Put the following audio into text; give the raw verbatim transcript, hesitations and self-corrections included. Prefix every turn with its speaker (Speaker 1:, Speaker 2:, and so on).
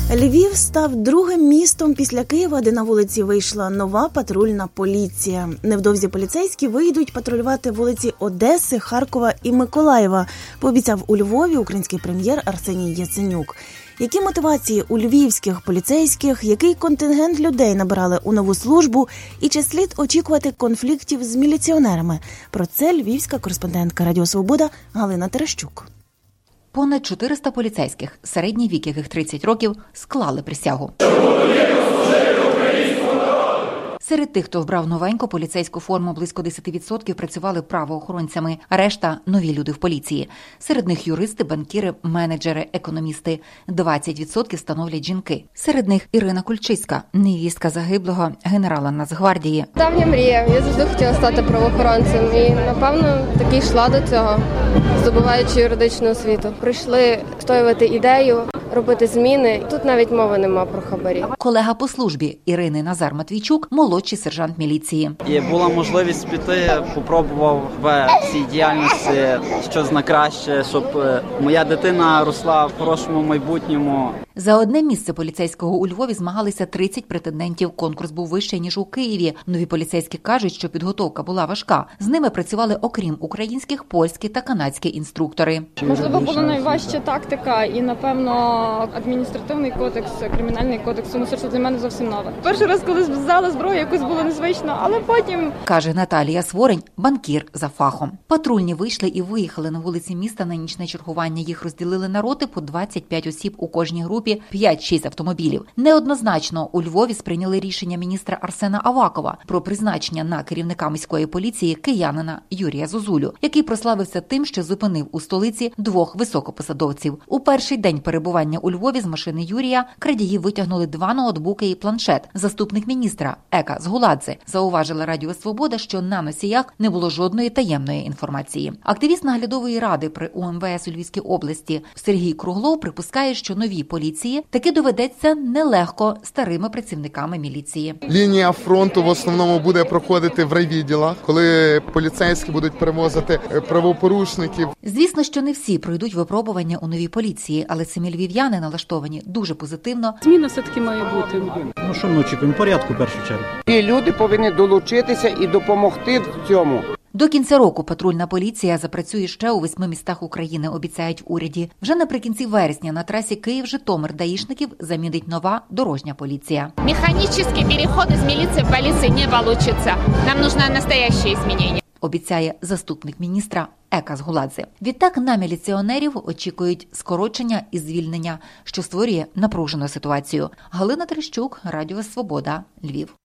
Speaker 1: Львів став другим містом після Києва, де на вулиці вийшла нова патрульна поліція. Невдовзі поліцейські вийдуть патрулювати вулиці Одеси, Харкова і Миколаєва, пообіцяв у Львові український прем'єр Арсеній Яценюк. Які мотивації у львівських поліцейських, який контингент людей набирали у нову службу і чи слід очікувати конфліктів з міліціонерами? Про це львівська кореспондентка Радіо Свобода Галина Терещук.
Speaker 2: Понад чотириста поліцейських, середній вік яких тридцять років, склали присягу. Серед тих, хто вбрав новеньку поліцейську форму, близько десять відсотків працювали правоохоронцями, решта – нові люди в поліції. Серед них юристи, банкіри, менеджери, економісти. двадцять відсотків становлять жінки. Серед них Ірина Кульчицька, невістка загиблого генерала Нацгвардії.
Speaker 3: Давня мрія. Я завжди хотіла стати правоохоронцем і, напевно, таки йшла до цього, здобуваючи юридичну освіту. Прийшли відстоювати ідею, робити зміни. Тут навіть мови нема про хабарі.
Speaker 2: Колега по службі Ірини Назар Матвійчук – молодший сержант міліції.
Speaker 4: І була можливість піти, попробував в цій діяльності щось на краще, щоб моя дитина росла в хорошому майбутньому.
Speaker 2: За одне місце поліцейського у Львові змагалися тридцять претендентів. Конкурс був вищий, ніж у Києві. Нові поліцейські кажуть, що підготовка була важка. З ними працювали, окрім українських, польські та канадські інструктори.
Speaker 5: Можливо, була найважча тактика і, напевно, адміністративний кодекс, кримінальний кодекс, тому що для мене зовсім нове. Перший раз, коли взяла зброю, якось було незвично, але потім...
Speaker 2: Каже Наталія Сворень, банкір за фахом. Патрульні вийшли і виїхали на вулиці міста на нічне чергування. Їх розділили на роти по двадцять п'ять осіб у кожній групі, п'ять-шість автомобілів. Неоднозначно у Львові сприйняли рішення міністра Арсена Авакова про призначення на керівника міської поліції киянина Юрія Зозулю, який прославився тим, що зупинив у столиці двох високопосадовців. У перший день перебування у Львові з машини Юрія крадії витягнули два ноутбуки і планшет. Заступник міністра Ека Згуладзе зауважила Радіо Свобода, що на носіях не було жодної таємної інформації. Активіст наглядової ради при У Ем Ве Ес у Львівській області Сергій Круглов припускає, що новій поліції таки доведеться нелегко старими працівниками міліції.
Speaker 6: Лінія фронту в основному буде проходити в райвідділах, коли поліцейські будуть перевозити правопорушників.
Speaker 2: Звісно, що не всі пройдуть випробування у новій поліції, але самі львів'яни налаштовані дуже позитивно.
Speaker 7: Зміна все-таки має бути.
Speaker 8: Ну що ми очікуємо? Порядку в першу чергу.
Speaker 9: І люди повинні долучитися і допомогти в цьому.
Speaker 2: До кінця року патрульна поліція запрацює ще у восьми містах України, обіцяють в уряді. Вже наприкінці вересня на трасі Київ-Житомир даїшників замінить нова дорожня поліція.
Speaker 10: Механічний переход із міліції в поліцію не вийде. Нам потрібні настоящі зміни.
Speaker 2: Обіцяє заступник міністра Ека Згуладзе. Відтак на міліціонерів очікують скорочення і звільнення, що створює напружену ситуацію. Галина Терещук, Радіо Свобода, Львів.